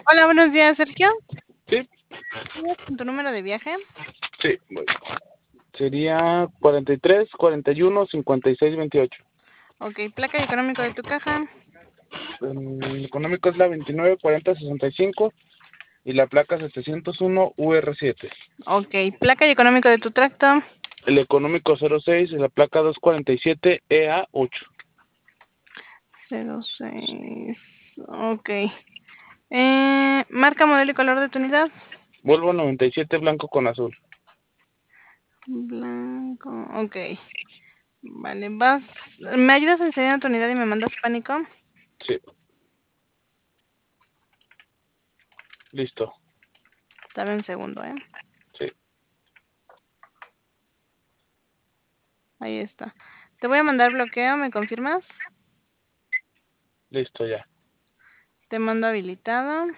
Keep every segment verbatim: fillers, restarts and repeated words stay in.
Hola, buenos días, Sergio. Sí, ¿Tu número de viaje? sí. Bueno, sería cuarenta y tres, cuarenta y uno, cincuenta y seis, veintiocho. Ok, placa y económico de tu caja. El económico es la veintinueve, cuarenta, sesenta y cinco y la placa setecientos uno U R siete. Ok, placa y económico de tu tracto. El económico cero seis y la placa doscientos cuarenta y siete E A ocho. cero seis. Ok. Eh, marca, modelo y color de tu unidad. Volvo noventa y siete blanco con azul. Blanco. Ok. Vale, vas. ¿Me ayudas a enseñar tu unidad y me mandas pánico? Sí, listo. Dame un segundo, ¿eh? Sí, Ahí está. Te voy a mandar bloqueo, ¿me confirmas? listo ya. Te mando habilitado.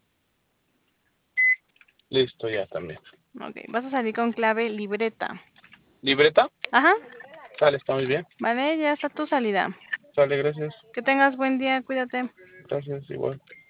Listo ya también. Ok, vas a salir con clave libreta. ¿Libreta? Ajá, Sale, está muy bien. vale, ya está tu salida. Sale, gracias. Que tengas buen día, cuídate. Gracias, igual.